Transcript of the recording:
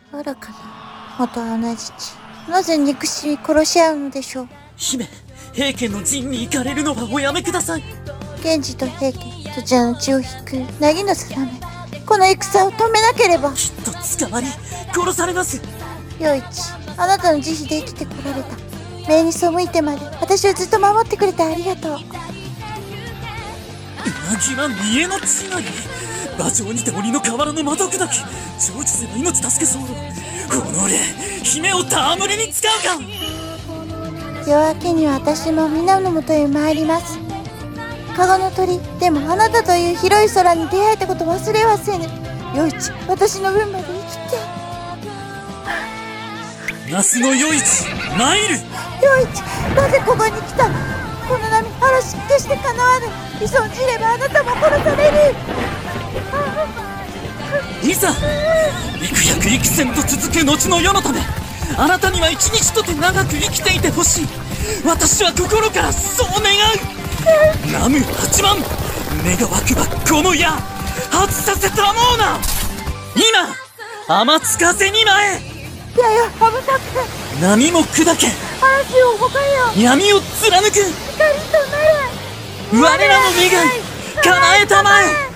愚かな元同じ血。なぜ憎しみ殺し合うのでしょう。 姫、平家の陣に行かれるのはおやめください。 源氏と平家、どちらの血を引く凪の定め。この戦を止めなければ。 きっと捕まり殺されます。 陽一、あなたの慈悲で生きてこられた。命に背いてまで私をずっと守ってくれてありがとう。 凪は見えの血なり、馬上にて鬼の河原の魔毒なき長寿せば命助け候。己、姫を戯れに使うか。 夜明けには私も皆のもとへ参ります。カゴの鳥、でもあなたという広い空に出会えたこと忘れはせぬ。陽一、私の分まで生きて。 那須の与一、参る。 陽一、なぜここに来たの。この波、嵐、決してかなわぬ。依存じればあなたも殺される。 いざ幾百幾千と続く後の世のため、あなたには一日とて長く生きていてほしい。私は心からそう願う。南無八幡、願わくばこの矢発させたもうな。今天津風に舞え。 やや危なくて波も砕け、 嵐をほかよ。 闇を貫く光となれ。 我らの願い叶えたまえ。